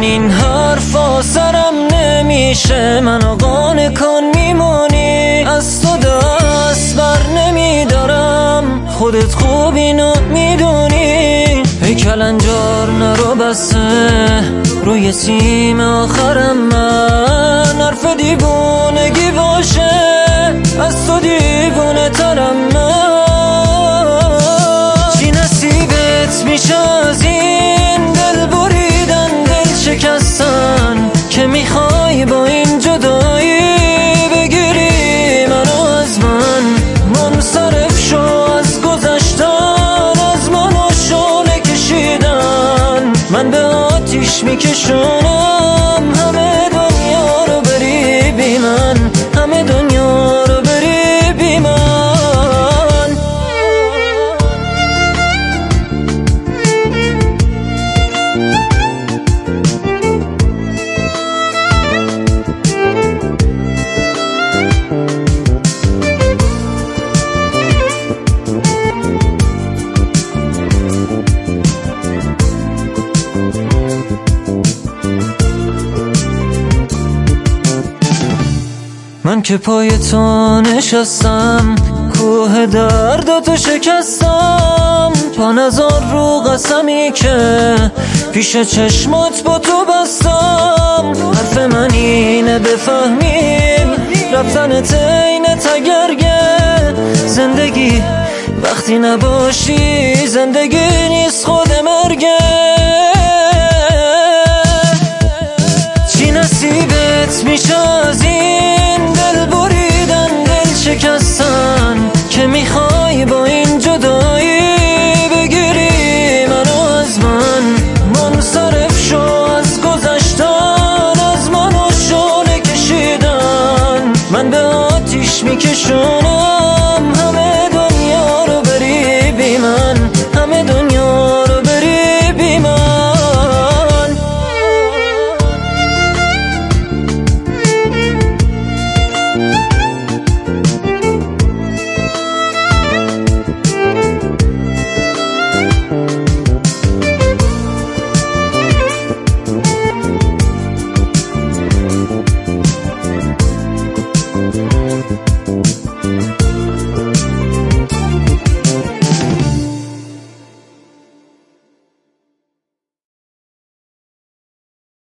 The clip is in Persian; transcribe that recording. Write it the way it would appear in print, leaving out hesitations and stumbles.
من این حرفا سرم نمیشه، منو قانع کن میمونی، از تو دست بر نمیدارم، خودت خوب اینو میدونی. ای کلنجار نرو بسه روی سیم آخرم، من حرف دیوونگی باشه، از تو دیوونه ترم من. چی نصیبت میشه از این دل بریدن، دل شکستن، که میخوای با این جدایی بگیری منو از من. منصرف شو از گذشتن، از منو شعله کشیدن، من به آتیش میکشونم همه دنیا رو بری بی من، همه دنیا رو بری بی من. من که پای تو نشستم، کوه درداتو شکستم، تو نزار رو قسمی که پیش چشمات با تو بستم. حرف من اینه بفهمیم رفتنت این تگرگه، زندگی وقتی نباشی زندگی نیست خود مرگه. چی نصیبت میشه از این دل بریدن، دل شکستن، که میخوای با این جدایی بگیری منو از من. منصرف شو از گذشتن، از منو شعله کشیدن، من به آتیش میکشونم